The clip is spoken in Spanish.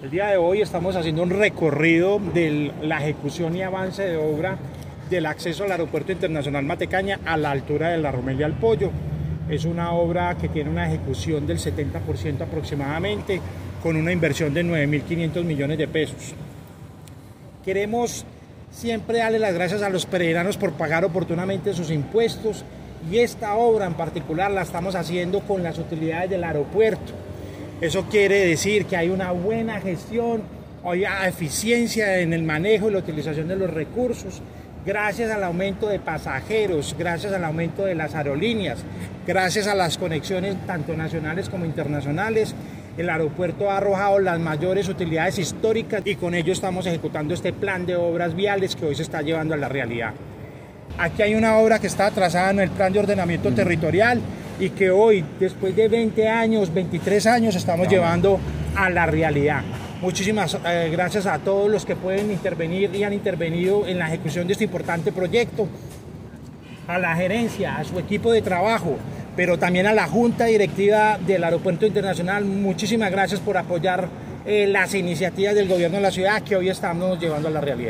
El día de hoy estamos haciendo un recorrido de la ejecución y avance de obra del acceso al Aeropuerto Internacional Matecaña a la altura de la Romelia al Pollo. Es una obra que tiene una ejecución del 70% aproximadamente, con una inversión de 9.500 millones de pesos. Queremos siempre darle las gracias a los peregrinos por pagar oportunamente sus impuestos, y esta obra en particular la estamos haciendo con las utilidades del aeropuerto. Eso quiere decir que hay una buena gestión, hay eficiencia en el manejo y la utilización de los recursos, gracias al aumento de pasajeros, gracias al aumento de las aerolíneas, gracias a las conexiones tanto nacionales como internacionales. El aeropuerto ha arrojado las mayores utilidades históricas y con ello estamos ejecutando este plan de obras viales que hoy se está llevando a la realidad. Aquí hay una obra que está trazada en el plan de ordenamiento territorial y que hoy, después de 20 años, 23 años, estamos llevando a la realidad. Muchísimas gracias a todos los que pueden intervenir y han intervenido en la ejecución de este importante proyecto, a la gerencia, a su equipo de trabajo, pero también a la Junta Directiva del Aeropuerto Internacional. Muchísimas gracias por apoyar las iniciativas del gobierno de la ciudad que hoy estamos llevando a la realidad.